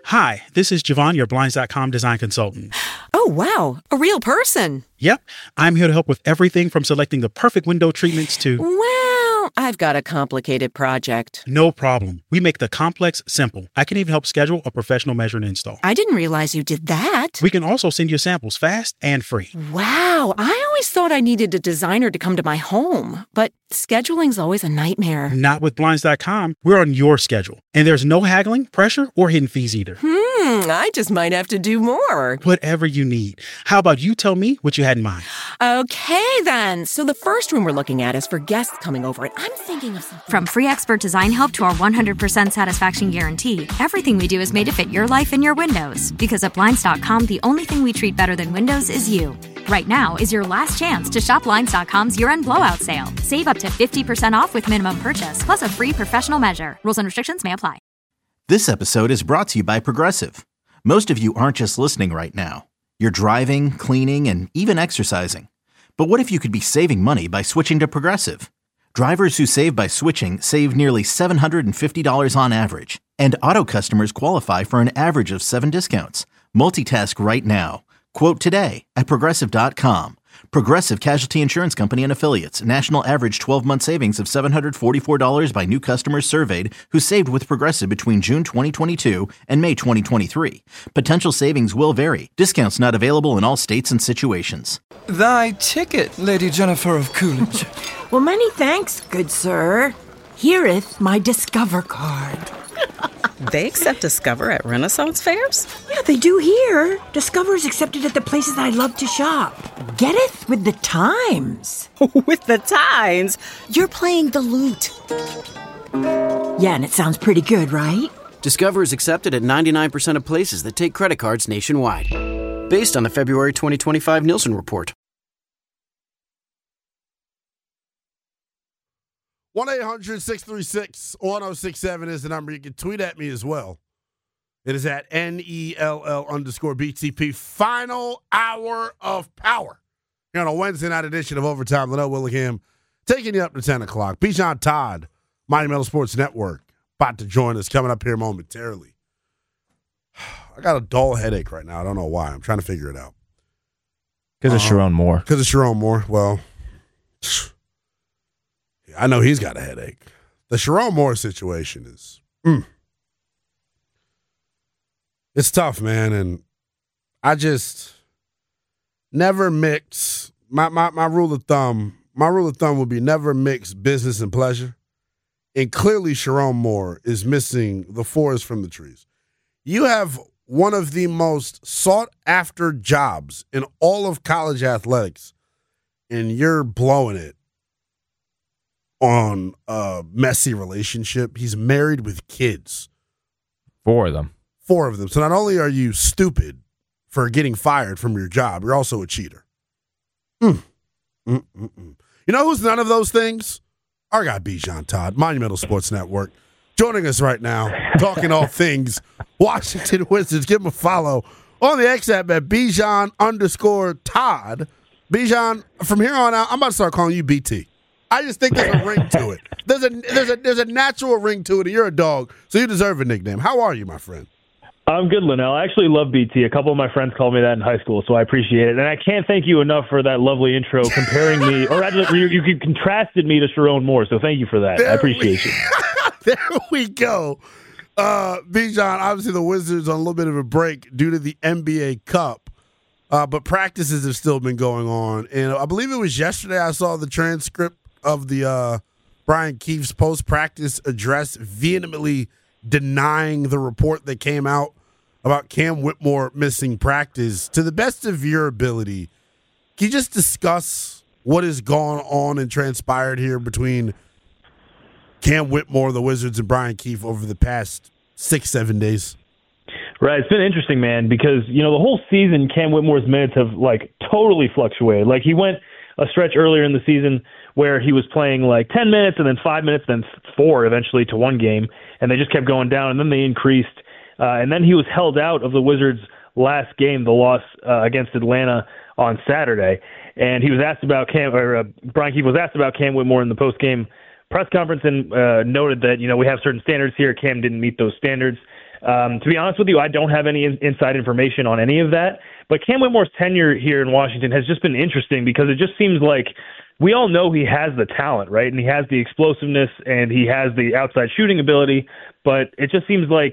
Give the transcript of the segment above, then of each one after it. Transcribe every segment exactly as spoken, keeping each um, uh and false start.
Hi, this is Javon, your Blinds dot com design consultant. Oh, wow. A real person. Yep. I'm here to help with everything from selecting the perfect window treatments to... Well, I've got a complicated project. No problem. We make the complex simple. I can even help schedule a professional measure and install. I didn't realize you did that. We can also send you samples fast and free. Wow. I always thought I needed a designer to come to my home, but scheduling's always a nightmare. Not with Blinds dot com. We're on your schedule. And there's no haggling, pressure, or hidden fees either. Hmm, I just might have to do more. Whatever you need. How about you tell me what you had in mind? Okay, then. So the first room we're looking at is for guests coming over, and I'm thinking of something... From free expert design help to our one hundred percent satisfaction guarantee, everything we do is made to fit your life and your windows. Because at Blinds dot com, the only thing we treat better than windows is you. Right now is your last chance to shop Blinds dot com's year-end blowout sale. Save up to fifty percent off with minimum purchase, plus a free professional measure. Rules and restrictions may apply. This episode is brought to you by Progressive. Most of you aren't just listening right now. You're driving, cleaning, and even exercising. But what if you could be saving money by switching to Progressive? Drivers who save by switching save nearly seven hundred fifty dollars on average. And auto customers qualify for an average of seven discounts. Multitask right now. Quote today at Progressive dot com. Progressive Casualty Insurance Company and Affiliates. National average twelve-month savings of seven hundred forty-four dollars by new customers surveyed who saved with Progressive between June twenty twenty-two and May twenty twenty-three. Potential savings will vary. Discounts not available in all states and situations. Thy ticket, Lady Jennifer of Coolidge. Well, many thanks, good sir. Hereeth my Discover card. They accept Discover at Renaissance fairs? Yeah, they do here. Discover's accepted at the places I love to shop. Getteth with the times. With the times? You're playing the lute. Yeah, and it sounds pretty good, right? Discover is accepted at ninety-nine percent of places that take credit cards nationwide. Based on the February twenty twenty-five Nielsen report. one eight hundred six three six one oh six seven is the number. You can tweet at me as well. It is at N E L L underscore B T P. Final hour of power here on a Wednesday night edition of Overtime. Linnell Willingham taking you up to ten o'clock. Bijan Todd, Mighty Metal Sports Network, about to join us, coming up here momentarily. I got a dull headache right now. I don't know why. I'm trying to figure it out. Because of uh, Sharon Moore. Because of Sharon Moore. Well, I know he's got a headache. The Sharon Moore situation is, mm, it's tough, man. And I just never mix, my, my, my rule of thumb, my rule of thumb would be never mix business and pleasure. And clearly Sharon Moore is missing the forest from the trees. You have one of the most sought-after jobs in all of college athletics, and you're blowing it on a messy relationship. He's married with kids. Four of them. Four of them. So not only are you stupid for getting fired from your job, you're also a cheater. Mm. Mm, mm, mm. You know who's none of those things? Our guy Bijan Todd, Monumental Sports Network, joining us right now, talking all things Washington Wizards. Give him a follow on the X app at Bijan underscore Todd. Bijan, from here on out, I'm about to start calling you B T. I just think there's a ring to it. There's a there's a there's a natural ring to it. And you're a dog, so you deserve a nickname. How are you, my friend? I'm good, Linnell. I actually love B T. A couple of my friends called me that in high school, so I appreciate it. And I can't thank you enough for that lovely intro, comparing me, or rather, you, you contrasted me to Sharon Moore. So thank you for that. There I appreciate we, you. There we go. Uh, Bijan, obviously the Wizards on a little bit of a break due to the N B A Cup. Uh, but practices have still been going on. And I believe it was yesterday I saw the transcript of the uh, Brian Keefe's post-practice address vehemently denying the report that came out about Cam Whitmore missing practice. To the best of your ability, can you just discuss what has gone on and transpired here between Cam Whitmore, the Wizards, and Brian Keefe over the past six, seven days? Right. It's been interesting, man, because, you know, the whole season, Cam Whitmore's minutes have, like, totally fluctuated. Like, he went a stretch earlier in the season where he was playing, like, ten minutes and then five minutes, then four eventually to one game, and they just kept going down, and then they increased. Uh, and then he was held out of the Wizards' last game, the loss uh, against Atlanta on Saturday. And he was asked about Cam, or uh, Brian Keefe was asked about Cam Whitmore in the post-game press conference and uh, noted that, you know, we have certain standards here. Cam didn't meet those standards. Um, to be honest with you, I don't have any in- inside information on any of that. But Cam Whitmore's tenure here in Washington has just been interesting because it just seems like we all know he has the talent, right? And he has the explosiveness and he has the outside shooting ability, but it just seems like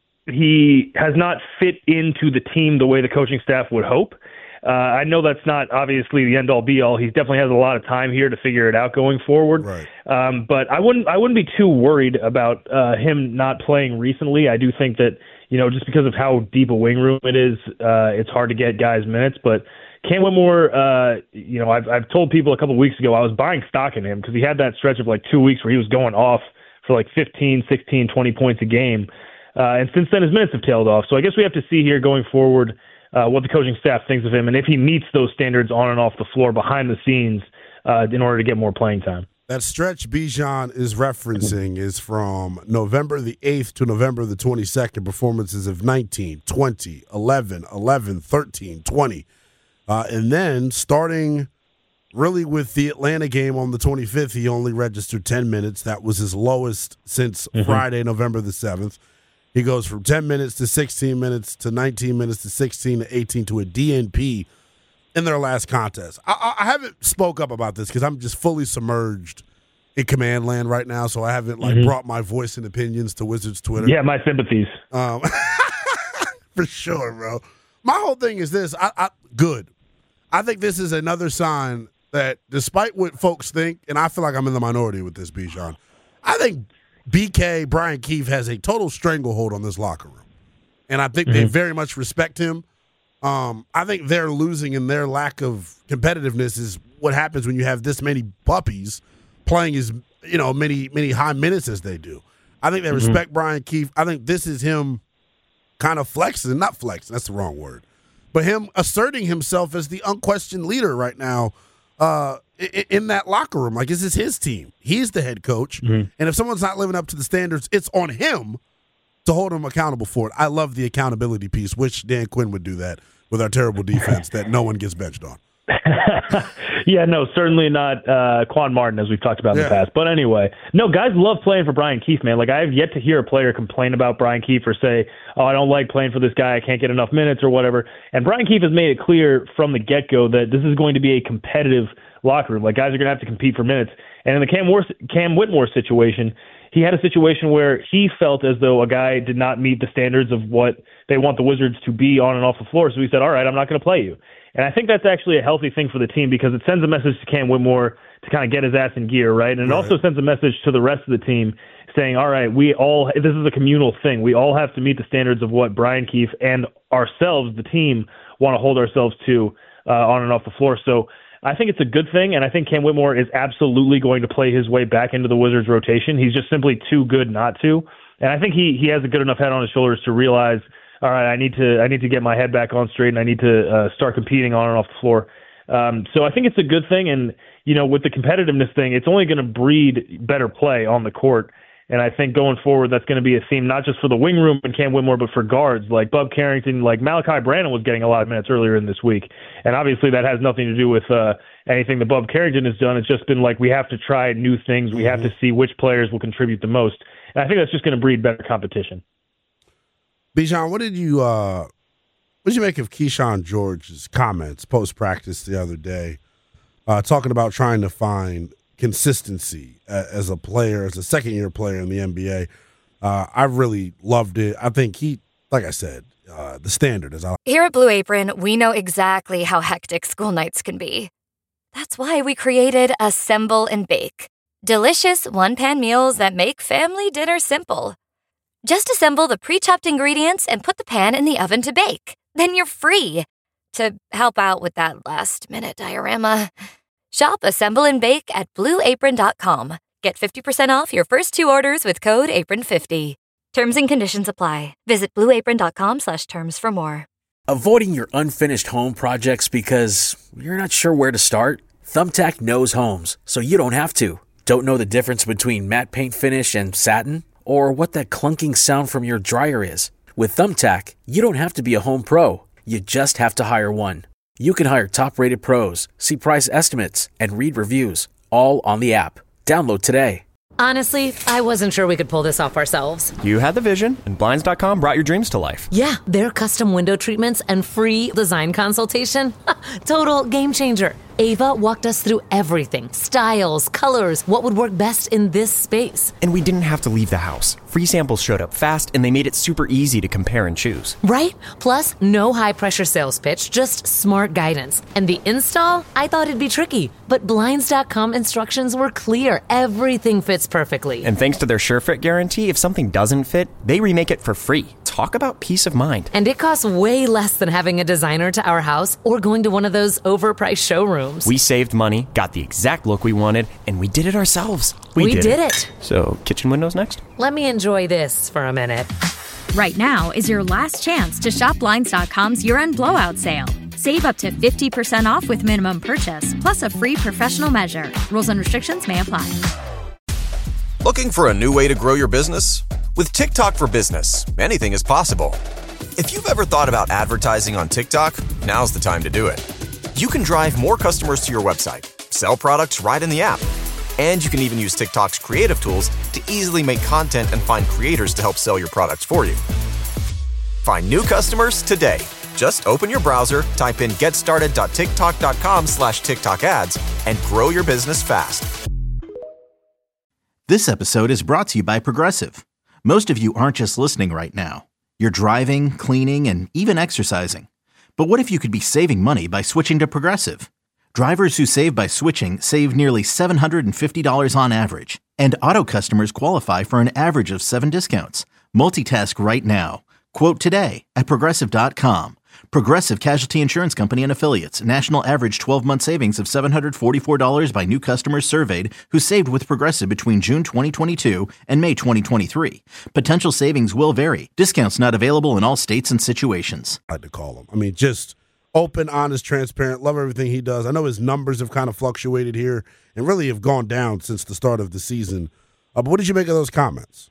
he has not fit into the team the way the coaching staff would hope. Uh, I know that's not obviously the end all be all. He definitely has a lot of time here to figure it out going forward. Right. Um, but I wouldn't I wouldn't be too worried about uh, him not playing recently. I do think that, you know, just because of how deep a wing room it is, uh, it's hard to get guys minutes. But Cam Whitmore, uh, you know, I've I've told people a couple of weeks ago I was buying stock in him because he had that stretch of like two weeks where he was going off for like fifteen, sixteen, twenty points a game. Uh, and since then, his minutes have tailed off. So I guess we have to see here going forward uh, what the coaching staff thinks of him and if he meets those standards on and off the floor behind the scenes uh, in order to get more playing time. That stretch Bijan is referencing is from November the eighth to November the twenty-second, performances of nineteen, twenty, eleven, eleven, thirteen, twenty. Uh, and then starting really with the Atlanta game on the twenty-fifth, he only registered ten minutes. That was his lowest since mm-hmm. Friday, November the seventh. He goes from ten minutes to sixteen minutes to nineteen minutes to sixteen to eighteen to a D N P in their last contest. I, I haven't spoke up about this because I'm just fully submerged in command land right now, so I haven't like mm-hmm. brought my voice and opinions to Wizards Twitter. Yeah, my sympathies. Um, for sure, bro. My whole thing is this. I, I good. I think this is another sign that despite what folks think, and I feel like I'm in the minority with this, Bijan, I think B K, Brian Keefe, has a total stranglehold on this locker room. And I think mm-hmm. they very much respect him. Um, I think they're losing in their lack of competitiveness is what happens when you have this many puppies playing as, you know, many, many high minutes as they do. I think they mm-hmm. respect Brian Keefe. I think this is him kind of flexing, not flexing, that's the wrong word, but him asserting himself as the unquestioned leader right now uh, in, in that locker room. Like, this is his team. He's the head coach. Mm-hmm. And if someone's not living up to the standards, it's on him to hold him accountable for it. I love the accountability piece. Wish Dan Quinn would do that with our terrible defense that no one gets benched on. Yeah, no, certainly not uh, Quan Martin, as we've talked about in yeah. the past. But anyway, no, guys love playing for Brian Keefe, man. Like, I have yet to hear a player complain about Brian Keefe or say, oh, I don't like playing for this guy, I can't get enough minutes or whatever. And Brian Keefe has made it clear from the get-go that this is going to be a competitive locker room. Like, guys are going to have to compete for minutes. And in the Cam, War- Cam Whitmore situation, he had a situation where he felt as though a guy did not meet the standards of what they want the Wizards to be on and off the floor. So he said, all right, I'm not going to play you. And I think that's actually a healthy thing for the team because it sends a message to Cam Whitmore to kind of get his ass in gear, right? And it right. also sends a message to the rest of the team saying, all right, we all, this is a communal thing. We all have to meet the standards of what Brian Keefe and ourselves, the team, want to hold ourselves to uh, on and off the floor. So I think it's a good thing, and I think Cam Whitmore is absolutely going to play his way back into the Wizards rotation. He's just simply too good not to. And I think he he has a good enough head on his shoulders to realize, all right, I need to I need to get my head back on straight, and I need to uh, start competing on and off the floor. Um, so I think it's a good thing, and you know, with the competitiveness thing, it's only going to breed better play on the court. And I think going forward, that's going to be a theme not just for the wing room and Cam Whitmore, but for guards like Bub Carrington, like Malachi Branham was getting a lot of minutes earlier in this week. And obviously that has nothing to do with uh, anything that Bub Carrington has done. It's just been like we have to try new things. We have to see which players will contribute the most. And I think that's just going to breed better competition. Bijan, what did you uh, what did you make of Keyshawn George's comments post-practice the other day, uh, talking about trying to find consistency as a player, as a second-year player in the N B A? Uh, I really loved it. I think he, like I said, uh, the standard is. I- Here at Blue Apron, we know exactly how hectic school nights can be. That's why we created Assemble and Bake. Delicious one-pan meals that make family dinner simple. Just assemble the pre-chopped ingredients and put the pan in the oven to bake. Then you're free to help out with that last-minute diorama. Shop Assemble and Bake at blue apron dot com. Get fifty percent off your first two orders with code apron fifty. Terms and conditions apply. Visit blue apron dot com slash terms for more. Avoiding your unfinished home projects because you're not sure where to start? Thumbtack knows homes, so you don't have to. Don't know the difference between matte paint finish and satin? Or what that clunking sound from your dryer is? With Thumbtack, you don't have to be a home pro. You just have to hire one. You can hire top-rated pros, see price estimates, and read reviews, all on the app. Download today. Honestly, I wasn't sure we could pull this off ourselves. You had the vision, and Blinds dot com brought your dreams to life. Yeah, their custom window treatments and free design consultation. Total game changer. Ava walked us through everything. Styles, colors, what would work best in this space. And we didn't have to leave the house. Free samples showed up fast, and they made it super easy to compare and choose. Right? Plus, no high-pressure sales pitch, just smart guidance. And the install? I thought it'd be tricky. But Blinds dot com instructions were clear. Everything fits perfectly. And thanks to their SureFit guarantee, if something doesn't fit, they remake it for free. Talk about peace of mind. And it costs way less than having a designer to our house or going to one of those overpriced showrooms. We saved money, got the exact look we wanted, and we did it ourselves. We, we did, did it. it. So, kitchen windows next? Let me enjoy this for a minute. Right now is your last chance to shop Blinds dot com's year-end blowout sale. Save up to fifty percent off with minimum purchase, plus a free professional measure. Rules and restrictions may apply. Looking for a new way to grow your business? With TikTok for Business, anything is possible. If you've ever thought about advertising on TikTok, now's the time to do it. You can drive more customers to your website, sell products right in the app, and you can even use TikTok's creative tools to easily make content and find creators to help sell your products for you. Find new customers today. Just open your browser, type in getstarted.tiktok.com slash TikTok ads, and grow your business fast. This episode is brought to you by Progressive. Most of you aren't just listening right now. You're driving, cleaning, and even exercising. But what if you could be saving money by switching to Progressive? Drivers who save by switching save nearly seven hundred fifty dollars on average. And auto customers qualify for an average of seven discounts. Multitask right now. Quote today at Progressive dot com. Progressive Casualty Insurance Company and Affiliates. National average twelve-month savings of seven hundred forty-four dollars by new customers surveyed who saved with Progressive between June twenty twenty-two and May twenty twenty-three. Potential savings will vary. Discounts not available in all states and situations. I had to call him. I mean, just open, honest, transparent. Love everything he does. I know his numbers have kind of fluctuated here and really have gone down since the start of the season. Uh, but what did you make of those comments?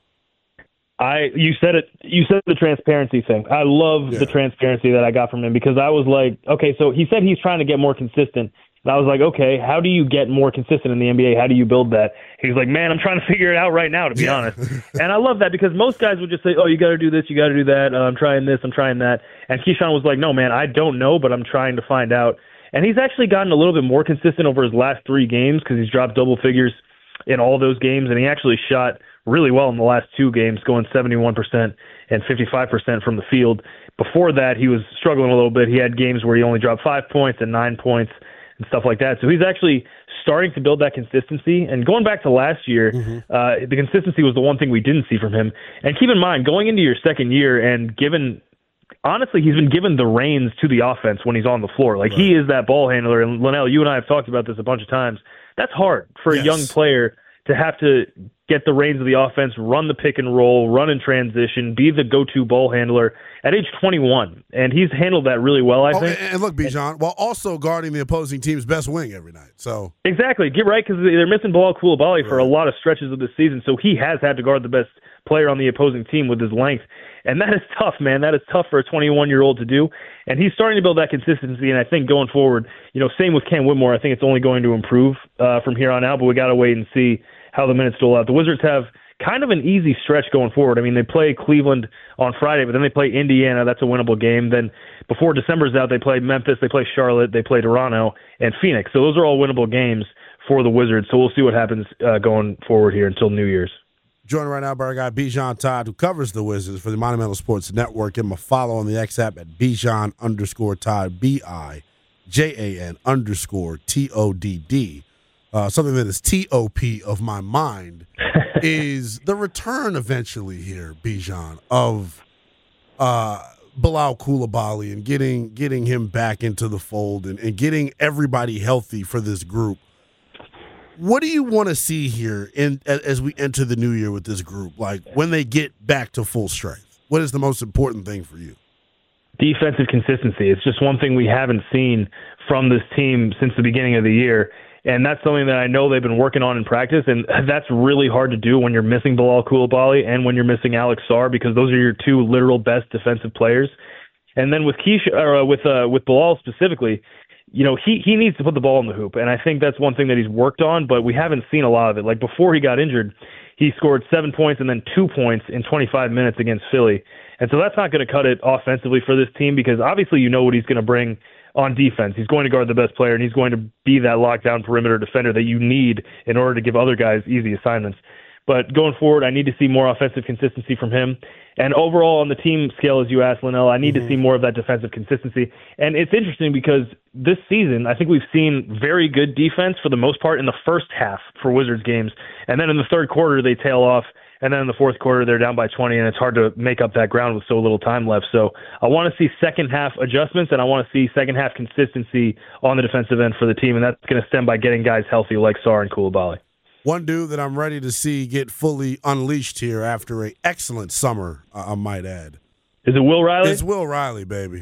I you said it you said the transparency thing. I love yeah. the transparency that I got from him because I was like, okay, so he said he's trying to get more consistent. And I was like, okay, how do you get more consistent in the N B A? How do you build that? He's like, man, I'm trying to figure it out right now, to be yeah. honest. And I love that because most guys would just say, oh, you got to do this, you got to do that. Uh, I'm trying this, I'm trying that. And Keyshawn was like, no, man, I don't know, but I'm trying to find out. And he's actually gotten a little bit more consistent over his last three games because he's dropped double figures in all those games, and he actually shot really well in the last two games, going seventy-one percent and fifty-five percent from the field. Before that, he was struggling a little bit. He had games where he only dropped five points and nine points and stuff like that. So he's actually starting to build that consistency. And going back to last year, mm-hmm. uh, the consistency was the one thing we didn't see from him. And keep in mind, going into your second year and given – honestly, he's been given the reins to the offense when he's on the floor. Like, right. he is that ball handler. And, Linnell, you and I have talked about this a bunch of times. That's hard for yes. a young player to have to get the reins of the offense, run the pick and roll, run in transition, be the go-to ball handler at age twenty-one. And he's handled that really well, I oh, think. And look, Bijan, while also guarding the opposing team's best wing every night. So Exactly. Get right, because they're missing Bilal Coulibaly right. for a lot of stretches of this season, so he has had to guard the best player on the opposing team with his length. And that is tough, man. That is tough for a twenty-one-year-old to do. And he's starting to build that consistency, and I think going forward, you know, same with Cam Whitmore, I think it's only going to improve uh, from here on out, but we got to wait and see how the minutes dole out. The Wizards have kind of an easy stretch going forward. I mean, they play Cleveland on Friday, but then they play Indiana. That's a winnable game. Then before December's out, they play Memphis, they play Charlotte, they play Toronto, and Phoenix. So those are all winnable games for the Wizards. So we'll see what happens uh, going forward here until New Year's. Joining right now by our guy Bijan Todd, who covers the Wizards for the Monumental Sports Network. Give him a follow on the X app at Bijan underscore Todd, B I J A N underscore T O D D. Uh, something that is T O P of my mind is the return eventually here, Bijan, of uh, Bilal Coulibaly and getting getting him back into the fold and, and getting everybody healthy for this group. What do you want to see here in as we enter the new year with this group? Like when they get back to full strength, what is the most important thing for you? Defensive consistency. It's just one thing we haven't seen from this team since the beginning of the year. And that's something that I know they've been working on in practice, and that's really hard to do when you're missing Bilal Coulibaly and when you're missing Alex Sarr, because those are your two literal best defensive players. And then with Keisha, or with uh, with Bilal specifically, you know, he, he needs to put the ball in the hoop. And I think that's one thing that he's worked on, but we haven't seen a lot of it. Like before he got injured, he scored seven points and then two points in twenty-five minutes against Philly. And so that's not going to cut it offensively for this team because obviously you know what he's going to bring on defense. He's going to guard the best player, and he's going to be that lockdown perimeter defender that you need in order to give other guys easy assignments. But going forward, I need to see more offensive consistency from him. And overall, on the team scale, as you asked, Linnell, I need mm-hmm. to see more of that defensive consistency. And it's interesting because this season, I think we've seen very good defense for the most part in the first half for Wizards games. And then in the third quarter, they tail off. And then in the fourth quarter, they're down by twenty, and it's hard to make up that ground with so little time left. So I want to see second half adjustments, and I want to see second half consistency on the defensive end for the team, and that's going to stem by getting guys healthy like Sarr and Coulibaly. One dude that I'm ready to see get fully unleashed here after an excellent summer, I might add. Is it Will Riley? It's Will Riley, baby.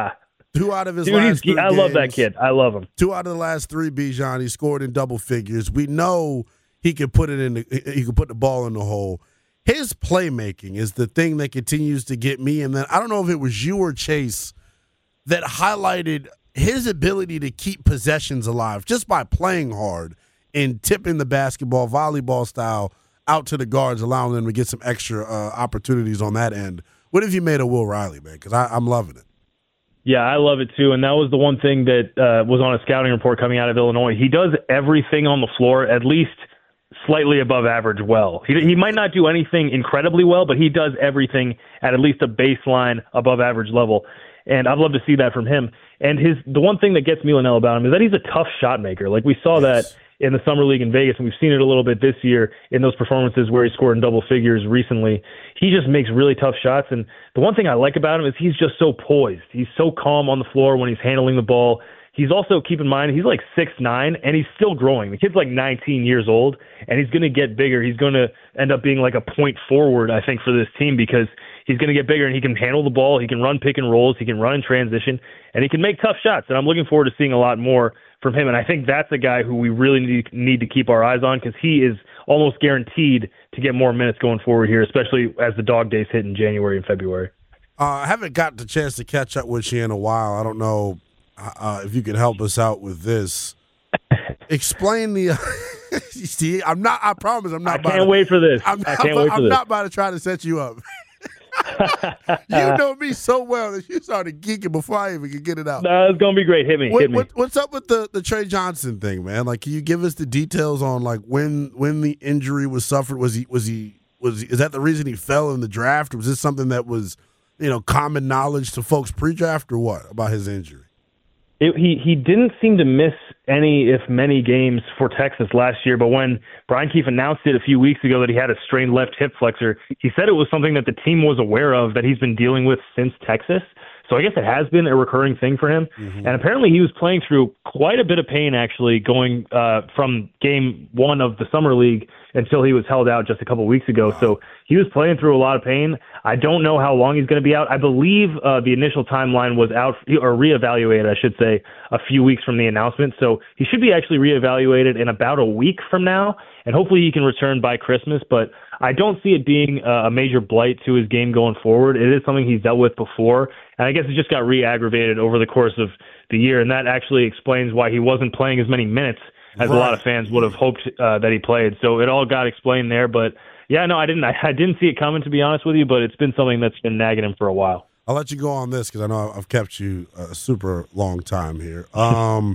Two out of his Dude, last three I games, love that kid. I love him. Two out of the last three, Bijan, he scored in double figures. We know he can put it in. The, he can put the ball in the hole. His playmaking is the thing that continues to get me. And then I don't know if it was you or Chase that highlighted his ability to keep possessions alive just by playing hard and tipping the basketball, volleyball style, out to the guards, allowing them to get some extra uh, opportunities on that end. What have you made of Will Riley, man? Because I'm loving it. Yeah, I love it too. And that was the one thing that uh, was on a scouting report coming out of Illinois. He does everything on the floor, at least slightly above average well. He, he might not do anything incredibly well, but he does everything at at least a baseline above average level. And I'd love to see that from him. And his the one thing that gets me, Linnell, about him is that he's a tough shot maker. Like we saw yes. that in the Summer League in Vegas, and we've seen it a little bit this year in those performances where he scored in double figures recently. He just makes really tough shots, and the one thing I like about him is he's just so poised. He's so calm on the floor when he's handling the ball. He's also, keep in mind, he's like six nine, and he's still growing. The kid's like nineteen years old, and he's going to get bigger. He's going to end up being like a point forward, I think, for this team because he's going to get bigger, and he can handle the ball. He can run pick and rolls. He can run in transition, and he can make tough shots, and I'm looking forward to seeing a lot more from him. And I think that's a guy who we really need, need to keep our eyes on because he is almost guaranteed to get more minutes going forward here, especially as the dog days hit in January and February. Uh, I haven't got the chance to catch up with you in a while. I don't know uh, if you could help us out with this. Explain the – see, I'm not – I promise I'm not I about can't to, wait for this. I'm I not, can't wait for I'm this. not about to try to set you up. You know me so well that you started geeking before I even could get it out. No, it's gonna be great. Hit me. What, hit me. What, what's up with the, the Trey Johnson thing, man? Like, can you give us the details on like when when the injury was suffered? Was he was he was he, is that the reason he fell in the draft? Or was this something that was you know common knowledge to folks pre-draft or what about his injury? It, he he didn't seem to miss any, if many, games for Texas last year. But when Brian Keefe announced it a few weeks ago that he had a strained left hip flexor, he said it was something that the team was aware of that he's been dealing with since Texas. So I guess it has been a recurring thing for him. Mm-hmm. And apparently he was playing through quite a bit of pain, actually, going uh, from game one of the Summer League until he was held out just a couple weeks ago. Wow. So he was playing through a lot of pain. I don't know how long he's going to be out. I believe uh, the initial timeline was out, or reevaluated, I should say, a few weeks from the announcement. So he should be actually reevaluated in about a week from now, and hopefully he can return by Christmas. But I don't see it being a major blight to his game going forward. It is something he's dealt with before, and I guess it just got re-aggravated over the course of the year, and that actually explains why he wasn't playing as many minutes as right. a lot of fans would have hoped uh, that he played. So it all got explained there, but yeah, no, I didn't. I, I didn't see it coming, to be honest with you, but it's been something that's been nagging him for a while. I'll let you go on this because I know I've kept you a super long time here. Um,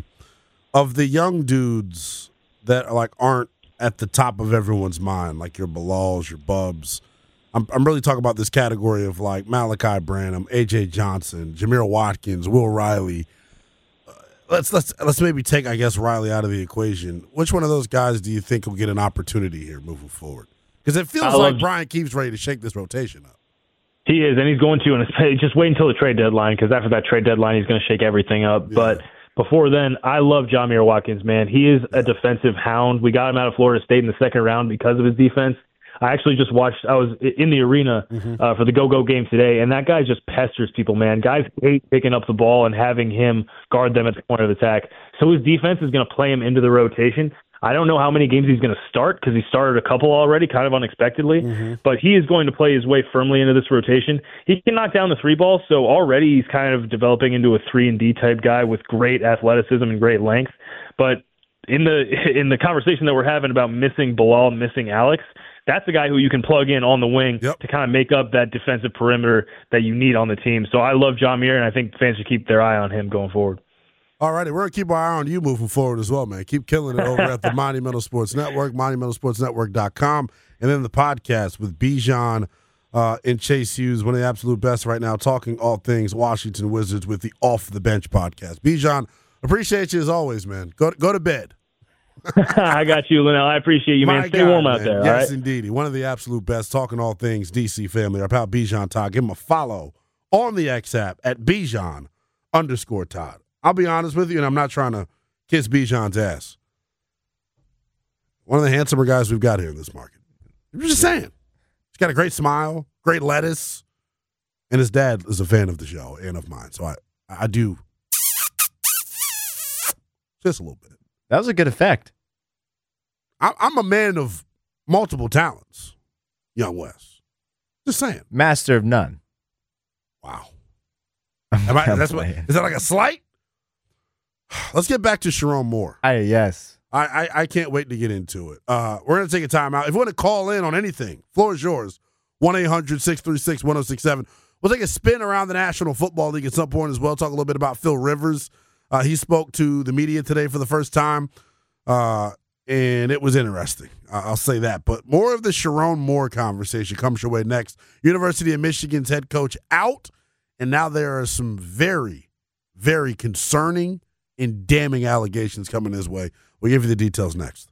of the young dudes that like aren't at the top of everyone's mind, like your Bilals, your Bubs, I'm, I'm really talking about this category of like Malachi Branham, A J Johnson, Jameer Watkins, Will Riley. Uh, let's let's let's maybe take, I guess, Riley out of the equation. Which one of those guys do you think will get an opportunity here moving forward? Because it feels like Brian Keefe's ready to shake this rotation up. He is, and he's going to, and it's, just wait until the trade deadline, because after that trade deadline, he's going to shake everything up. Yeah. But before then, I love Jameer Watkins, man. He is a defensive hound. We got him out of Florida State in the second round because of his defense. I actually just watched, I was in the arena mm-hmm. uh, for the go-go game today, and that guy just pesters people, man. Guys hate picking up the ball and having him guard them at the point of attack. So his defense is going to play him into the rotation. I don't know how many games he's going to start because he started a couple already, kind of unexpectedly. Mm-hmm. But he is going to play his way firmly into this rotation. He can knock down the three ball, so already he's kind of developing into a three and D type guy with great athleticism and great length. But in the in the conversation that we're having about missing Bilal, missing Alex, that's a guy who you can plug in on the wing yep. to kind of make up that defensive perimeter that you need on the team. So I love Jameer, and I think fans should keep their eye on him going forward. All righty, we're going to keep our eye on you moving forward as well, man. Keep killing it over at the Monumental Sports Network, monumental sports network dot com, and then the podcast with Bijan uh, and Chase Hughes, one of the absolute best right now, talking all things Washington Wizards with the Off the Bench podcast. Bijan, appreciate you as always, man. Go, go to bed. I got you, Linnell. I appreciate you, man. My Stay God, warm out man. there. Yes, all right? indeed. One of the absolute best, talking all things D C family. Our pal Bijan Todd. Give him a follow on the X app at Bijan underscore Todd. I'll be honest with you, and I'm not trying to kiss Bijan's ass. One of the handsomer guys we've got here in this market. I'm just saying. He's got a great smile, great lettuce, and his dad is a fan of the show and of mine. So I, I do just a little bit. That was a good effect. I, I'm a man of multiple talents, Young Wes. Just saying. Master of none. Wow. Am I, that's what, is that like a slight? Let's get back to Sherrone Moore. I, yes. I, I, I can't wait to get into it. Uh, we're going to take a time out. If you want to call in on anything, floor is yours. one eight hundred six three six one oh six seven. We'll take a spin around the National Football League at some point as well. Talk a little bit about Phil Rivers. Uh, he spoke to the media today for the first time, uh, and it was interesting. Uh, I'll say that. But more of the Sherrone Moore conversation comes your way next. University of Michigan's head coach out, and now there are some very, very concerning and damning allegations coming his way. We'll give you the details next.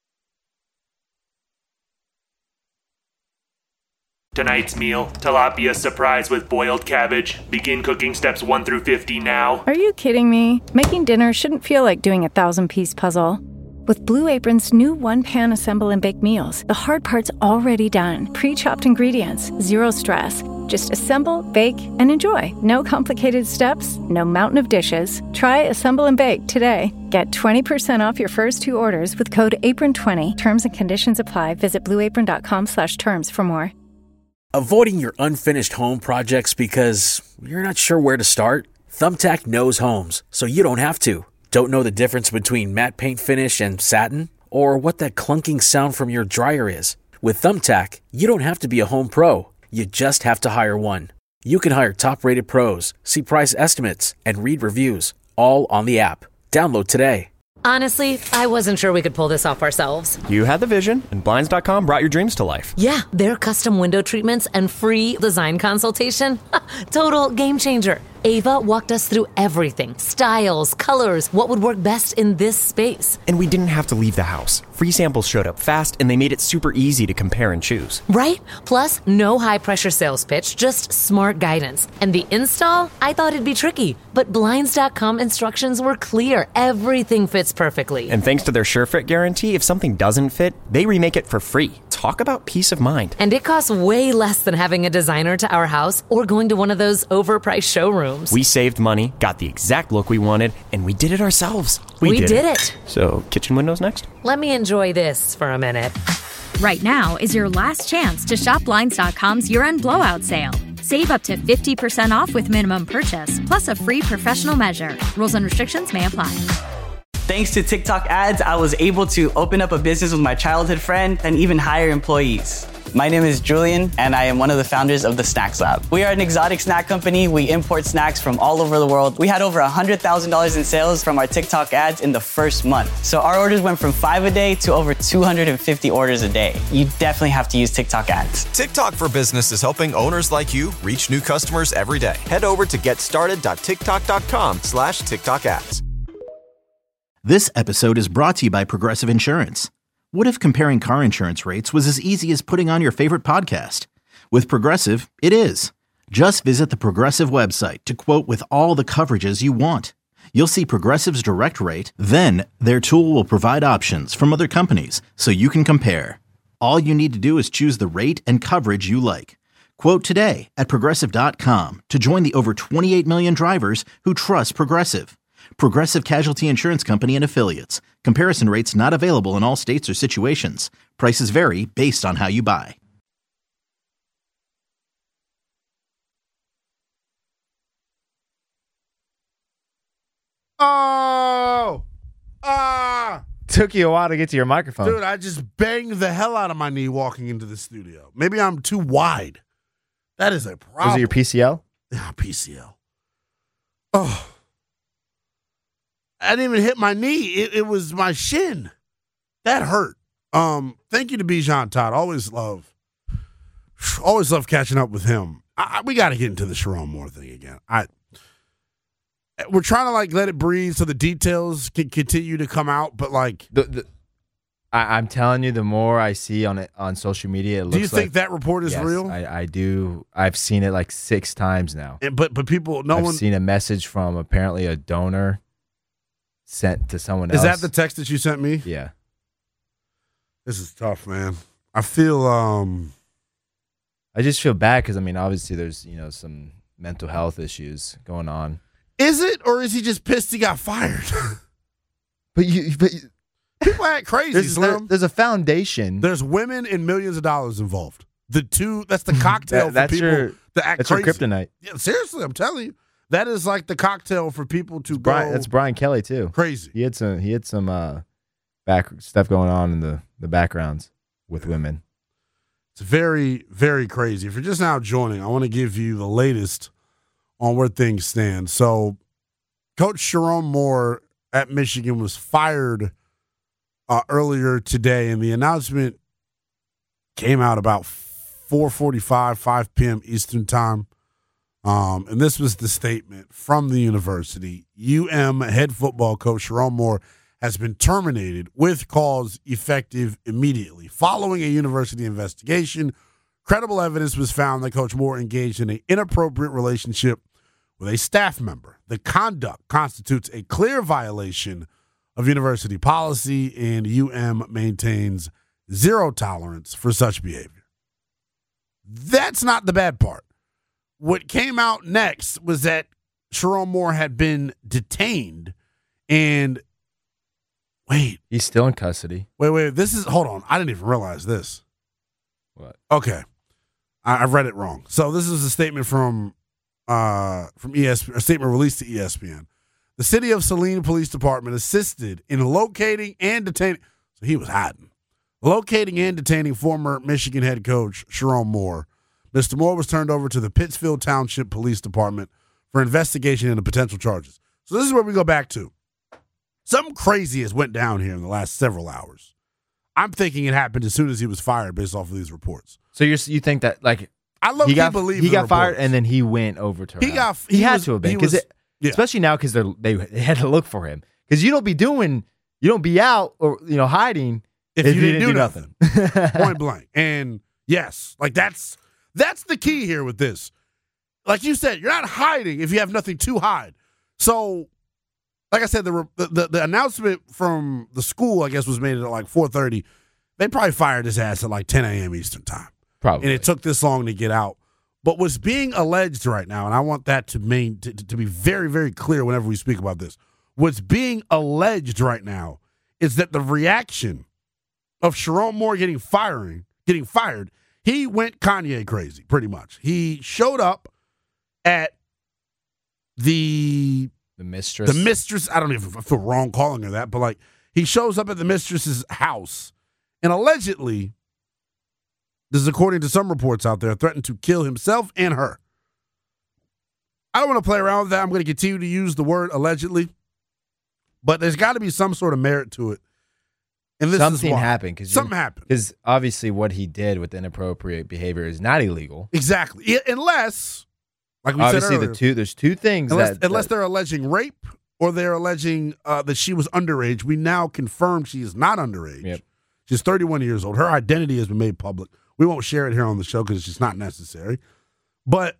Tonight's meal, tilapia surprise with boiled cabbage. Begin cooking steps one through fifty now. Are you kidding me? Making dinner shouldn't feel like doing a thousand-piece puzzle. With Blue Apron's new one-pan assemble and bake meals, the hard part's already done. Pre-chopped ingredients, zero stress. Just assemble, bake, and enjoy. No complicated steps, no mountain of dishes. Try Assemble and Bake today. Get twenty percent off your first two orders with code apron twenty. Terms and conditions apply. Visit blueapron.com slash terms for more. Avoiding your unfinished home projects because you're not sure where to start? Thumbtack knows homes, so you don't have to. Don't know the difference between matte paint finish and satin? Or what that clunking sound from your dryer is? With Thumbtack, you don't have to be a home pro. You just have to hire one. You can hire top-rated pros, see price estimates, and read reviews, all on the app. Download today. Honestly, I wasn't sure we could pull this off ourselves. You had the vision, and Blinds dot com brought your dreams to life. Yeah, their custom window treatments and free design consultation. Total game changer. Ava walked us through everything. Styles, colors, what would work best in this space. And we didn't have to leave the house. Free samples showed up fast, and they made it super easy to compare and choose. Right? Plus, no high-pressure sales pitch, just smart guidance. And the install? I thought it'd be tricky, but Blinds dot com instructions were clear. Everything fits perfectly. And thanks to their SureFit guarantee, if something doesn't fit, they remake it for free. Talk about peace of mind. And it costs way less than having a designer to our house or going to one of those overpriced showrooms. We saved money, got the exact look we wanted, and we did it ourselves. We, we did, did it. it. So, kitchen windows next? Let me enjoy this for a minute. Right now is your last chance to shop Blinds dot com's year-end blowout sale. Save up to fifty percent off with minimum purchase, plus a free professional measure. Rules and restrictions may apply. Thanks to TikTok ads, I was able to open up a business with my childhood friend and even hire employees. My name is Julian, and I am one of the founders of the Snacks Lab. We are an exotic snack company. We import snacks from all over the world. We had over one hundred thousand dollars in sales from our TikTok ads in the first month. So our orders went from five a day to over two hundred fifty orders a day. You definitely have to use TikTok ads. TikTok for Business is helping owners like you reach new customers every day. Head over to getstarted.tiktok.com slash TikTok ads. This episode is brought to you by Progressive Insurance. What if comparing car insurance rates was as easy as putting on your favorite podcast? With Progressive, it is. Just visit the Progressive website to quote with all the coverages you want. You'll see Progressive's direct rate, then their tool will provide options from other companies so you can compare. All you need to do is choose the rate and coverage you like. Quote today at Progressive dot com to join the over twenty-eight million drivers who trust Progressive. Progressive Casualty Insurance Company and Affiliates. Comparison rates not available in all states or situations. Prices vary based on how you buy. Oh! Ah! Took you a while to get to your microphone. Dude, I just banged the hell out of my knee walking into the studio. Maybe I'm too wide. That is a problem. Was it your P C L? Yeah, P C L. Oh. I didn't even hit my knee. It, it was my shin. That hurt. Um, thank you to Bijan Todd. Always love, always love catching up with him. I, I, we got to get into the Sherrone Moore thing again. I we're trying to like let it breathe so the details can continue to come out, but like the, the I, I'm telling you, the more I see on it on social media, it looks do you think like, that report is yes, real? I, I do. I've seen it like six times now. And, but but people, no I've one seen a message from apparently a donor sent to someone is else. that the text that you sent me? Yeah. This is tough, man. I feel um I just feel bad because I mean, obviously, there's you know some mental health issues going on. Is it, or is he just pissed he got fired? But you, but you, people act crazy. there's, there, Slim. there's a foundation. There's women and millions of dollars involved. The two, that's the cocktail That- that's for people your- to act that's crazy. your kryptonite. Yeah, seriously, I'm telling you, that is like the cocktail for people to Brian, go that's Brian Kelly too. crazy. He had some. He had some uh, back stuff going on in the the backgrounds with women. It's very, very crazy. If you're just now joining, I want to give you the latest on where things stand. So, Coach Sherrone Moore at Michigan was fired uh, earlier today, and the announcement came out about four forty-five, five p.m. Eastern time. Um, and this was the statement from the university. U M head football coach Sherrone Moore has been terminated with cause effective immediately. Following a university investigation, credible evidence was found that Coach Moore engaged in an inappropriate relationship with a staff member. The conduct constitutes a clear violation of university policy, and U M maintains zero tolerance for such behavior. That's not the bad part. What came out next was that Sherrone Moore had been detained, and wait. He's still in custody. Wait, wait. This is, hold on. I didn't even realize this. What? Okay. I, I read it wrong. So this is a statement from uh, from E S P N, a statement released to E S P N. The City of Saline Police Department assisted in locating and detaining, so he was hiding, locating and detaining former Michigan head coach Sherrone Moore. Mister Moore was turned over to the Pittsfield Township Police Department for investigation into potential charges. So this is where we go back to. Something crazy has went down here in the last several hours. I'm thinking it happened as soon as he was fired based off of these reports. So you you think that like I love he to got believe he the got fired reports. and then he went over to her He house. got- he, he had was- to have been he because was- yeah. especially now because they they they had to look for him because you don't be doing you don't be out or you know hiding if, if you, didn't, do nothing. nothing. Point blank. And yes, like that's that's the key here with this. Like you said, you're not hiding if you have nothing to hide. So, like I said, the the, the announcement from the school, I guess, was made at like four thirty. They probably fired his ass at like ten a.m. Eastern time. Probably. And it took this long to get out. But what's being alleged right now, and I want that to main to, to be very, very clear whenever we speak about this, what's being alleged right now is that the reaction of Sherrone Moore getting firing, getting fired, he went Kanye crazy, pretty much. He showed up at the the mistress. The mistress, I don't even I feel wrong calling her that, but like he shows up at the mistress's house and allegedly, this is according to some reports out there, threatened to kill himself and her. I don't want to play around with that. I'm going to continue to use the word allegedly, but there's got to be some sort of merit to it. And this something is why. happened because something happened because obviously what he did with inappropriate behavior is not illegal. Exactly, yeah, unless, like we obviously said earlier, the two there's two things unless, that unless that, they're alleging rape or they're alleging uh, that she was underage. We now confirm she is not underage. Yep. She's thirty-one years old. Her identity has been made public. We won't share it here on the show because it's just not necessary. But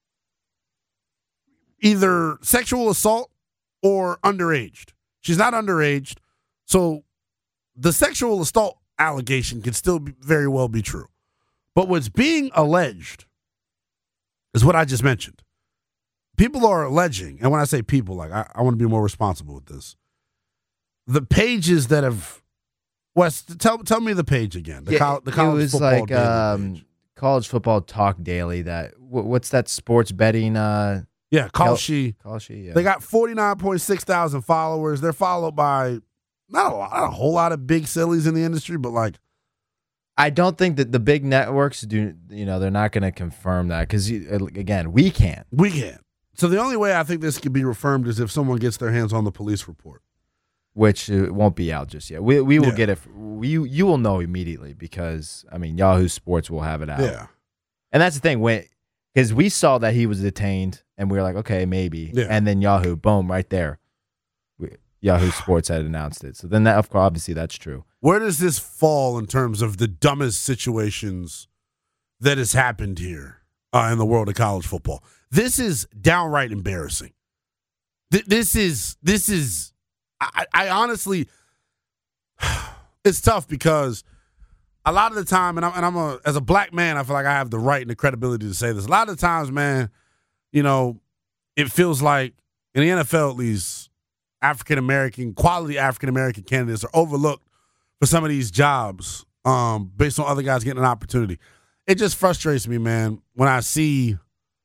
either sexual assault or underaged. She's not underaged, so the sexual assault allegation can still be, very well be true. But what's being alleged is what I just mentioned. people are alleging, and when I say people, like I, I want to be more responsible with this. The pages that have, Wes, tell tell me the page again. The, Yeah, col- the college it was football like daily um, page. college football talk daily. That wh- what's that sports betting? Uh, Yeah, Kalshi. Kalshi. Yeah. They got forty-nine point six thousand followers. They're followed by not a, lot, not a whole lot of big sillies in the industry, but like I don't think that the big networks do. You know, they're not going to confirm that because again, we can't. we can't. So the only way I think this could be confirmed is if someone gets their hands on the police report. Which uh, won't be out just yet. We we will Yeah. get it. We you will know immediately because I mean Yahoo Sports will have it out. Yeah. And that's the thing when because we saw that he was detained and we were like, okay, maybe. Yeah. And then Yahoo, boom, right there. We, Yahoo Sports had announced it. So then that, of course, obviously that's true. Where does this fall in terms of the dumbest situations that has happened here uh, in the world of college football? This is downright embarrassing. Th- this is this is. I, I honestly, it's tough because a lot of the time, and I'm, and I'm a as a black man, I feel like I have the right and the credibility to say this. A lot of the times, man, you know, it feels like in the N F L at least, African American quality African American candidates are overlooked for some of these jobs um, based on other guys getting an opportunity. It just frustrates me, man, when I see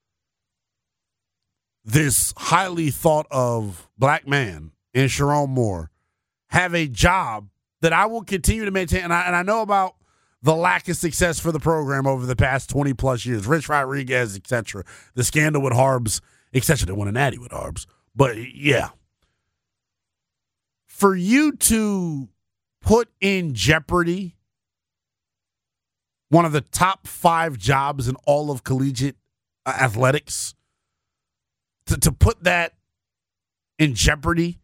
this highly thought of black man in Sharon Moore have a job that I will continue to maintain. And I, and I know about the lack of success for the program over the past twenty plus years. Rich Rodriguez, et cetera. The scandal with Harbs, et cetera. They won a natty with Harbs. But yeah. For you to put in jeopardy one of the top five jobs in all of collegiate uh, athletics, to, to put that in jeopardy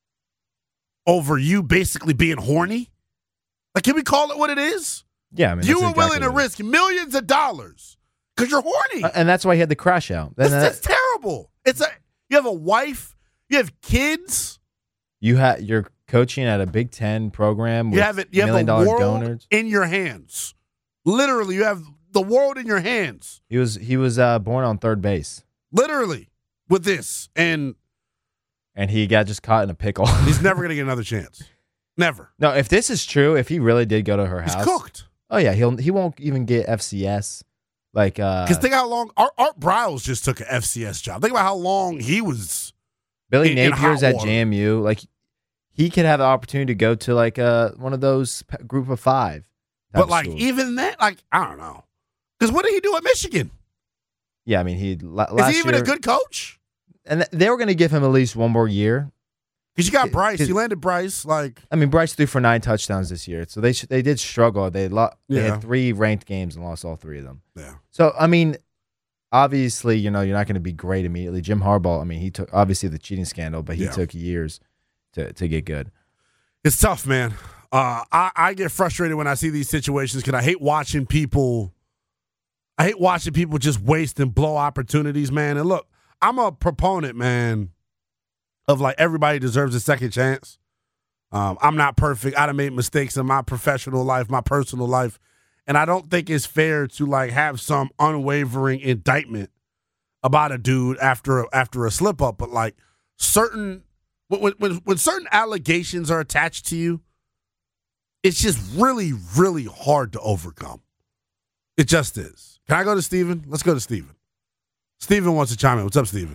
over you basically being horny? Like, can we call it what it is? Yeah, I mean, you that's were exactly willing to what it risk millions of dollars because you're horny. Uh, and that's why he had the crash out. That's, Then that's that- terrible. It's a you have a wife, you have kids, you had you're coaching at a Big Ten program with you have it. You have million the dollar world donors. in your hands. Literally, you have the world in your hands. He was he was uh, born on third base. Literally, with this, and and he got just caught in a pickle. He's never gonna get another chance. Never. No, if this is true, if he really did go to her He's house, cooked. Oh yeah, he'll he won't even get F C S. Like uh, Because think how long Art, Art Briles just took an F C S job. Think about how long he was. Billy in- in Napier's hot at water. J M U. Like he could have the opportunity to go to like uh one of those p- group of five. type But of like schools. even that, like I don't know. Because what did he do at Michigan? yeah, I mean he la- Is last he even year, a good coach? and th- they were going to give him at least one more year. Because you got Bryce. 'cause- You landed Bryce. Like I mean, Bryce threw for nine touchdowns this year, so they sh- they did struggle. They lo- they Yeah. had three ranked games and lost all three of them. Yeah. So I mean, obviously, you know, you're not going to be great immediately. Jim Harbaugh, I mean, he took obviously the cheating scandal, but he Yeah. took years to to get good. it's tough, man. Uh, I I get frustrated when I see these situations because I hate watching people. I hate watching people just waste and blow opportunities, man. And look, I'm a proponent, man, of like everybody deserves a second chance. Um, I'm not perfect. I done made mistakes in my professional life, my personal life. And I don't think it's fair to like have some unwavering indictment about a dude after after a slip up. But like certain when when when certain allegations are attached to you, it's just really, really hard to overcome. It just is. Can I go to Steven? Let's go to Steven. Steven wants to chime in. What's up, Steven?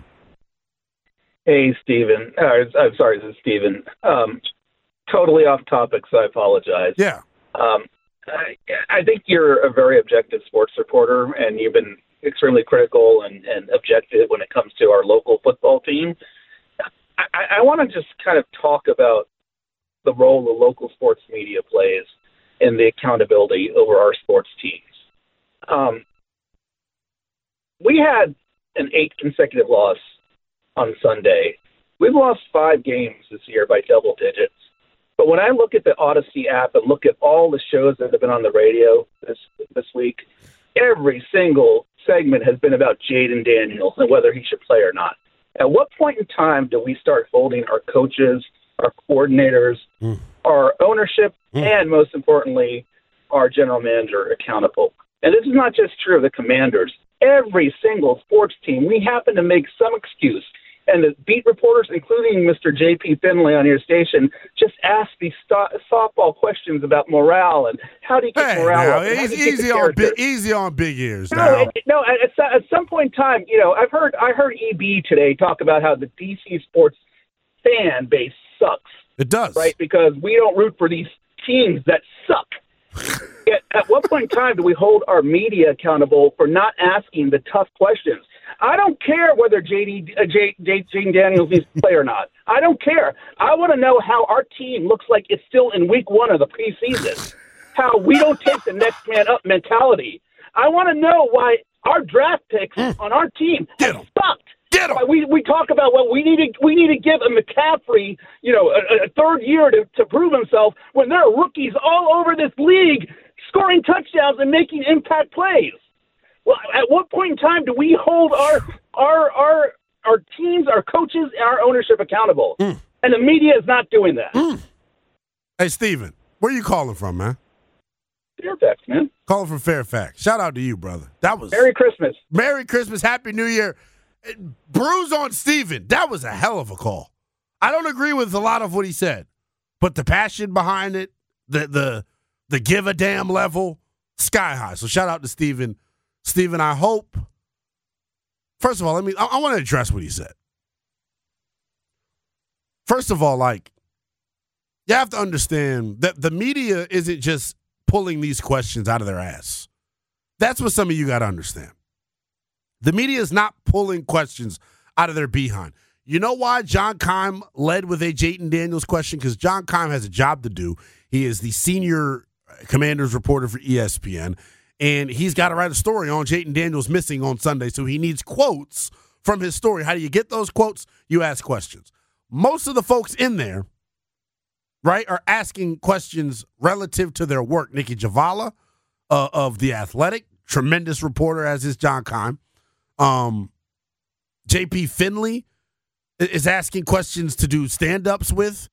Hey, Steven. Uh, I'm sorry, this is Steven. Um, totally off topic, so I apologize. Yeah. Um, I, I think you're a very objective sports reporter, and you've been extremely critical and, and objective when it comes to our local football team. I, I want to just kind of talk about the role the local sports media plays in the accountability over our sports teams. Um, we had an eight consecutive loss on Sunday. We've lost five games this year by double digits. But when I look at the Odyssey app and look at all the shows that have been on the radio this this week, every single segment has been about Jaden Daniels and whether he should play or not. At what point in time do we start holding our coaches, our coordinators, mm. our ownership, mm. and most importantly, our general manager accountable? And this is not just true of the Commanders. every single sports team, we happen to make some excuse. And the beat reporters, including Mister J P Finley on your station, just ask these sto- softball questions about morale and how do you get Hey, morale now, up? and how easy, do you get the easy on character? big, easy on big ears. No, Now. it, no. At, at at some point in time, you know, I've heard I heard E B today talk about how the D C sports fan base sucks. It does, right? Because we don't root for these teams that suck. At, at what point in time do we hold our media accountable for not asking the tough questions? I don't care whether J D, uh, J, J, Jaden Daniels needs to play or not. I don't care. I want to know how our team looks like it's still in week one of the preseason. How we don't take the next man up mentality. I want to know why our draft picks on our team have sucked. Get him. We we talk about well we need to we need to give a McCaffrey you know a, a third year to, to prove himself when there are rookies all over this league scoring touchdowns and making impact plays. Well, at what point in time do we hold our our our our teams, our coaches, our ownership accountable? Mm. And the media is not doing that. Mm. Hey, Steven, where you calling from, man? Fairfax, man. Calling from Fairfax. Shout out to you, brother. That was Merry Christmas. Merry Christmas, Happy New Year. Bruise on Steven. That was a hell of a call. I don't agree with a lot of what he said, but the passion behind it, the the the give a damn level, sky high. So shout out to Steven. Steven, I hope. First of all, let me. I, I want to address what he said. First of all, like, you have to understand that the media isn't just pulling these questions out of their ass. That's what some of you got to understand. The media is not pulling questions out of their behind. You know why John Keim led with a Jaden Daniels question? Because John Keim has a job to do. He is the senior Commanders reporter for E S P N, and he's got to write a story on Jaden Daniels missing on Sunday, so he needs quotes from his story. How do you get those quotes? You ask questions. Most of the folks in there, right, are asking questions relative to their work. Nikki Javala uh, of The Athletic, tremendous reporter, as is John Keim. Um, J P Finley is asking questions to do stand-ups with.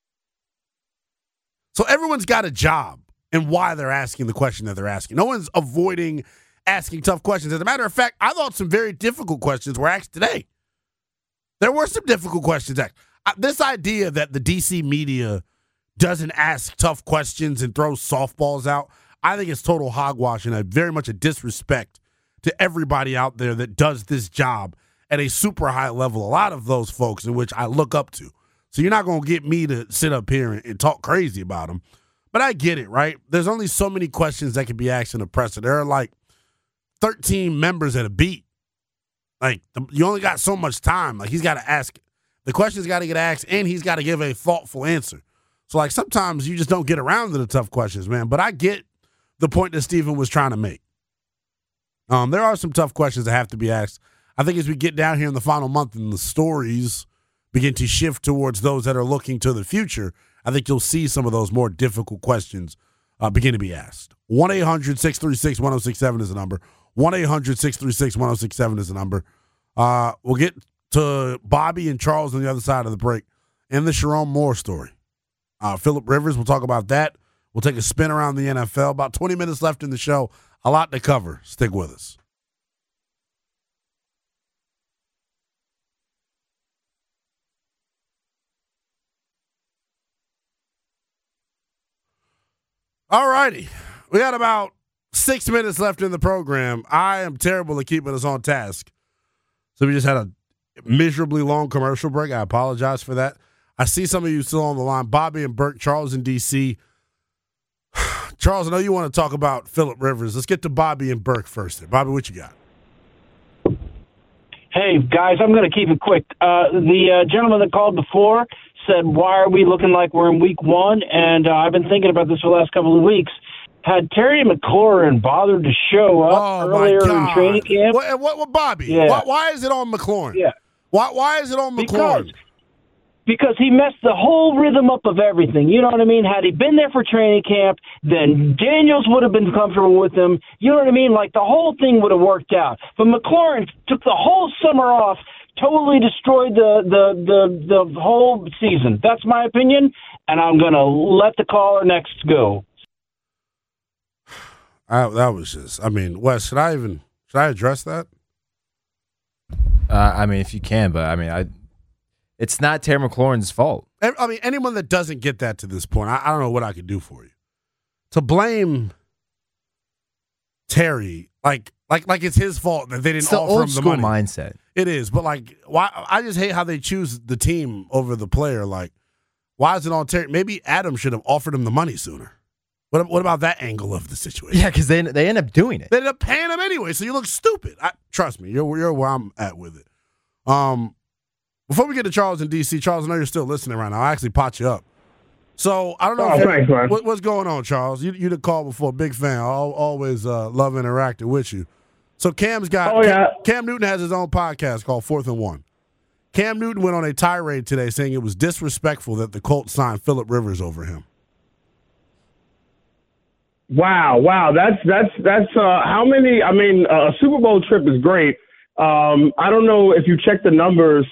So everyone's got a job and why they're asking the question that they're asking. No one's avoiding asking tough questions. As a matter of fact, I thought some very difficult questions were asked today. There were some difficult questions asked. This idea that the D C media doesn't ask tough questions and throws softballs out, I think it's total hogwash and a very much a disrespect to everybody out there that does this job at a super high level. A lot of those folks in which I look up to. So you're not going to get me to sit up here and, and talk crazy about them. But I get it, right? There's only so many questions that can be asked in the press. There are like thirteen members at a beat. Like, the, you only got so much time. Like, he's got to ask. The question's got to get asked, and he's got to give a thoughtful answer. So, like, sometimes you just don't get around to the tough questions, man. But I get the point that Steven was trying to make. Um, there are some tough questions that have to be asked. I think as we get down here in the final month and the stories begin to shift towards those that are looking to the future, I think you'll see some of those more difficult questions uh, begin to be asked. one eight hundred six three six one oh six seven is the number. one eight hundred six three six one oh six seven is the number. Uh, we'll get to Bobby and Charles on the other side of the break and the Sharon Moore story. Uh, Phillip Rivers, we'll talk about that. We'll take a spin around the N F L. About twenty minutes left in the show. A lot to cover. Stick with us. All righty. We got about six minutes left in the program. I am terrible at keeping us on task. So we just had a miserably long commercial break. I apologize for that. I see some of you still on the line. Bobby and Burke, Charles in D C Charles, I know you want to talk about Phillip Rivers. Let's get to Bobby and Burke first. There. Bobby, what you got? Hey, guys, I'm going to keep it quick. Uh, the uh, gentleman that called before said, why are we looking like we're in week one? And uh, I've been thinking about this for the last couple of weeks. Had Terry McLaurin bothered to show up oh earlier in training camp? What, what, what Bobby? Yeah. Why, why is it on McLaurin? Yeah. Why, why is it on McLaurin? Because, because he messed the whole rhythm up of everything. You know what I mean? Had he been there for training camp, then Daniels would have been comfortable with him. You know what I mean? Like, the whole thing would have worked out. But McLaurin took the whole summer off, totally destroyed the, the, the, the whole season. That's my opinion, and I'm going to let the caller next go. I, that was just, I mean, Wes, should I even, should I address that? Uh, I mean, if you can, but I mean, I. It's not Terry McLaurin's fault. I mean, anyone that doesn't get that to this point, I, I don't know what I could do for you. To blame Terry, like, like, like it's his fault that they didn't It's the offer old him the school money. mindset. It is, but like, why? I just hate how they choose the team over the player. Like, why is it on Terry? Maybe Adam should have offered him the money sooner. What, what about that angle of the situation? Yeah, because they they end up doing it. They end up paying him anyway, so you look stupid. I, trust me, you're you're where I'm at with it. Um, before we get to Charles in D C, Charles, I know you're still listening right now. I actually pot you up. So I don't know Oh, if thanks, man. What, what's going on, Charles. You you the call before, big fan. I always uh, love interacting with you. So Cam's got Oh, yeah. Cam, Cam Newton has his own podcast called Fourth and One. Cam Newton went on a tirade today saying it was disrespectful that the Colts signed Phillip Rivers over him. Wow, wow, that's that's that's uh, how many? I mean, uh, a Super Bowl trip is great. Um, I don't know if you check the numbers.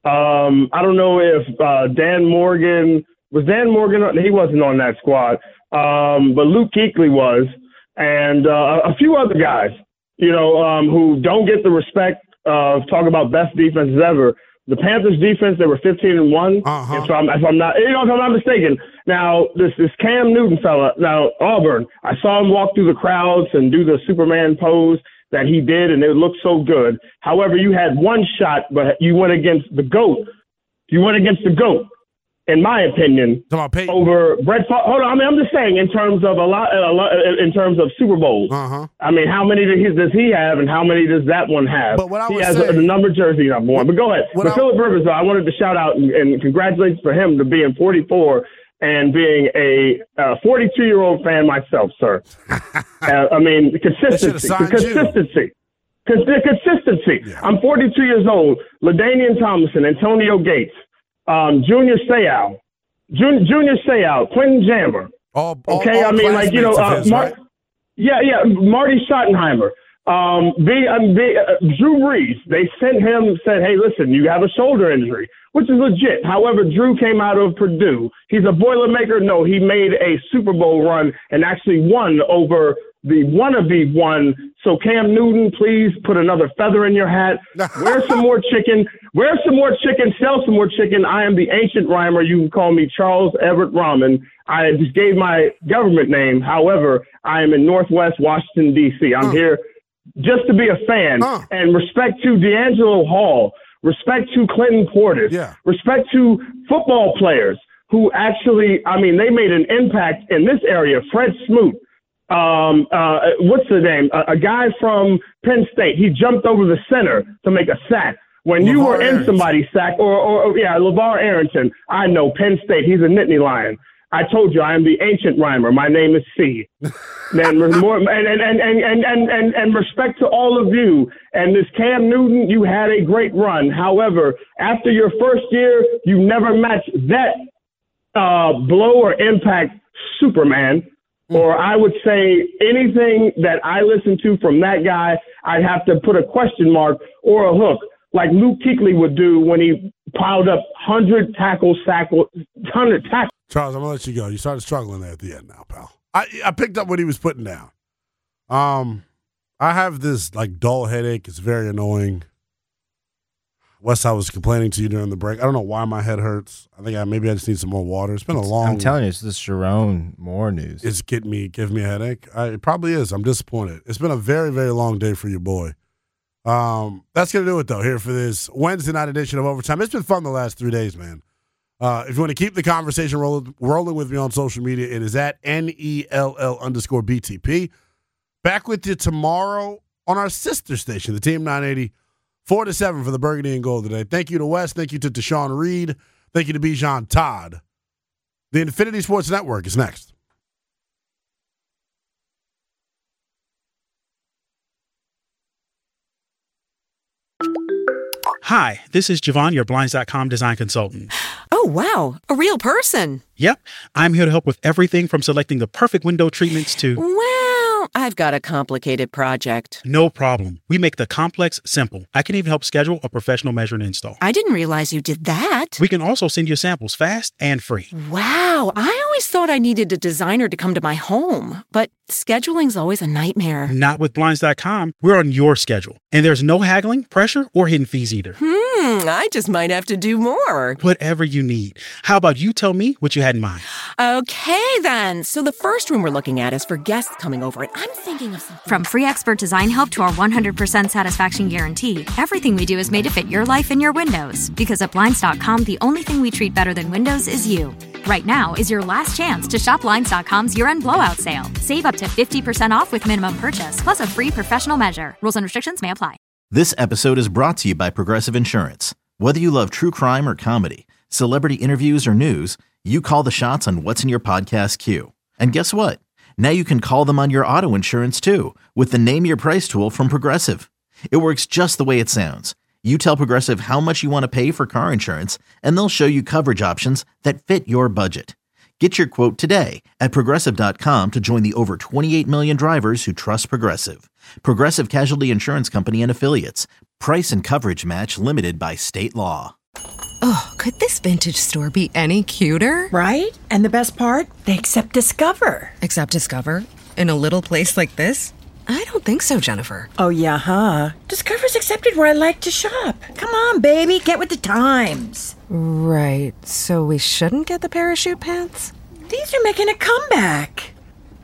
Um, I don't know if uh, Dan Morgan was Dan Morgan. He wasn't on that squad, um, but Luke Kuechly was, and uh, a few other guys. You know, um, who don't get the respect of talk about best defenses ever. The Panthers defense, they were fifteen and one. Uh-huh. If I'm, if I'm not, you know, if I'm not mistaken. Now, this this Cam Newton fella, now Auburn, I saw him walk through the crowds and do the Superman pose that he did, and it looked so good. However, you had one shot, but you went against the GOAT. You went against the GOAT, in my opinion, over Brett Favre. Hold on, I mean, I'm just saying in terms of a lot, a lot in terms of Super Bowls. Uh-huh. I mean, how many does he, does he have, and how many does that one have? But what I he would has say- a, the number jersey number one. But go ahead. what But I- Phillip Rivers, though, I wanted to shout out and, and congratulations for him to being forty-four and being a forty-two-year-old fan myself, sir. uh, I mean, the consistency, the signed you. consistency. Cons- the consistency. I'm forty-two years old. LaDainian Tomlinson, Antonio Gates, um, Junior Seau, Jun- Junior Seau, Quentin Jammer. All, Okay, all I mean, like, you know, classmates of uh, his, Mar- right? yeah, yeah, Marty Schottenheimer, um, B, um, B, uh, Drew Brees. They sent him, said, hey, listen, you have a shoulder injury, which is legit. However, Drew came out of Purdue. He's a Boilermaker. No, he made a Super Bowl run and actually won over the wannabe one. So Cam Newton, please put another feather in your hat. Wear some more chicken. Wear some more chicken. Sell some more chicken. I am the ancient rhymer. You can call me Charles Everett Rahman. I just gave my government name. However, I am in Northwest Washington, D C. I'm here just to be a fan. And respect to D'Angelo Hall. Respect to Clinton Portis. Respect to football players who actually, I mean, they made an impact in this area. Fred Smoot. Um, uh, what's the name? A, a guy from Penn State. He jumped over the center to make a sack. When you LeVar were in Arrington. somebody's sack, or, or, or yeah, LeVar Arrington. I know Penn State. He's a Nittany Lion. I told you I am the ancient rhymer. My name is C. Then more and and, and, and, and, and, and and respect to all of you. And this Cam Newton, you had a great run. However, after your first year, you never matched that uh, blow or impact Superman. Or I would say anything that I listen to from that guy, I'd have to put a question mark or a hook, like Luke Kuechly would do when he piled up one hundred tackle sack, one hundred tackle. Charles, I'm gonna let you go. You started struggling there at the end now, pal. I I picked up what he was putting down. Um, I have this like dull headache. It's very annoying. Wes, I was complaining to you during the break. I don't know why my head hurts. I think I maybe I just need some more water. It's been a long. I'm telling you, it's the Sharon Moore news. It's getting me, giving me a headache. I, it probably is. I'm disappointed. It's been a very, very long day for your boy. Um, that's gonna do it though. Here for this Wednesday night edition of Overtime. It's been fun the last three days, man. Uh, if you want to keep the conversation rolling, rolling with me on social media, it is at N E L L underscore B T P. Back with you tomorrow on our sister station, the Team nine eighty. Four to seven for the Burgundy and Gold today. Thank you to Wes. Thank you to Deshaun Reed. Thank you to Bijan Todd. The Infinity Sports Network is next. Hi, this is Javon, your Blinds dot com design consultant. Oh, wow. A real person. Yep, I'm here to help with everything from selecting the perfect window treatments to... Well, I've got a complicated project. No problem. We make the complex simple. I can even help schedule a professional measure and install. I didn't realize you did that. We can also send you samples fast and free. Wow, I always thought I needed a designer to come to my home, but scheduling's always a nightmare. Not with Blinds dot com. We're on your schedule, and there's no haggling, pressure, or hidden fees either. Hmm, I just might have to do more. Whatever you need. How about you tell me what you had in mind? Okay, then. So the first room we're looking at is for guests coming over, and I'm thinking of something. From free expert design help to our one hundred percent satisfaction guarantee, everything we do is made to fit your life and your windows. Because at Blinds dot com, the only thing we treat better than windows is you. Right now is your last chance to shop Blinds dot com's year-end blowout sale. Save up to fifty percent off with minimum purchase, plus a free professional measure. Rules and restrictions may apply. This episode is brought to you by Progressive Insurance. Whether you love true crime or comedy, celebrity interviews or news, you call the shots on what's in your podcast queue. And guess what? Now you can call them on your auto insurance too with the Name Your Price tool from Progressive. It works just the way it sounds. You tell Progressive how much you want to pay for car insurance, and they'll show you coverage options that fit your budget. Get your quote today at Progressive dot com to join the over twenty-eight million drivers who trust Progressive. Progressive Casualty Insurance Company and Affiliates. Price and coverage match limited by state law. Oh, could this vintage store be any cuter? Right? And the best part? They accept Discover. Accept Discover? In a little place like this? I don't think so, Jennifer. Oh, yeah, huh? Discover's accepted where I like to shop. Come on, baby, get with the times. Right, so we shouldn't get the parachute pants? These are making a comeback.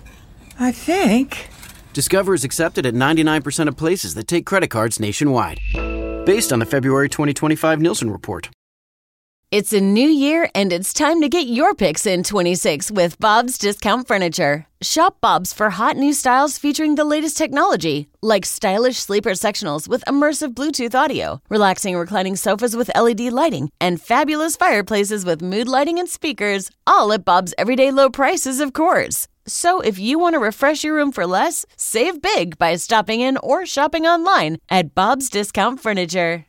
I think. Discover is accepted at ninety-nine percent of places that take credit cards nationwide. Based on the February twenty twenty-five Nielsen report. It's a new year, and it's time to get your picks in twenty-six with Bob's Discount Furniture. Shop Bob's for hot new styles featuring the latest technology, like stylish sleeper sectionals with immersive Bluetooth audio, relaxing reclining sofas with L E D lighting, and fabulous fireplaces with mood lighting and speakers, all at Bob's everyday low prices, of course. So if you want to refresh your room for less, save big by stopping in or shopping online at Bob's Discount Furniture.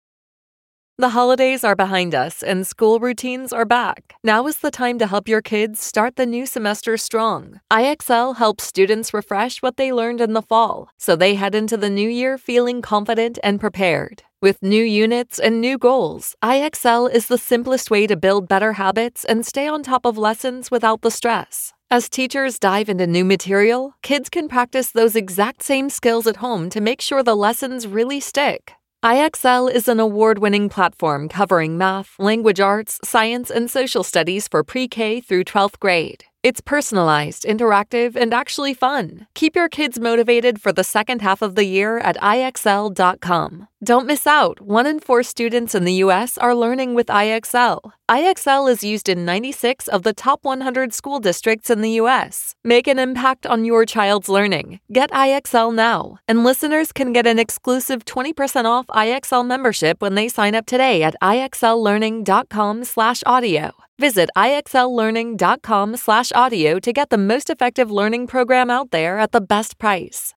The holidays are behind us and school routines are back. Now is the time to help your kids start the new semester strong. I X L helps students refresh what they learned in the fall, so they head into the new year feeling confident and prepared. With new units and new goals, I X L is the simplest way to build better habits and stay on top of lessons without the stress. As teachers dive into new material, kids can practice those exact same skills at home to make sure the lessons really stick. I X L is an award-winning platform covering math, language arts, science, and social studies for pre-K through twelfth grade. It's personalized, interactive, and actually fun. Keep your kids motivated for the second half of the year at I X L dot com. Don't miss out. One in four students in the U S are learning with I X L. I X L is used in ninety-six of the top one hundred school districts in the U S. Make an impact on your child's learning. Get I X L now. And listeners can get an exclusive twenty percent off I X L membership when they sign up today at I X L learning dot com slash audio. Visit I X L learning dot com slash audio to get the most effective learning program out there at the best price.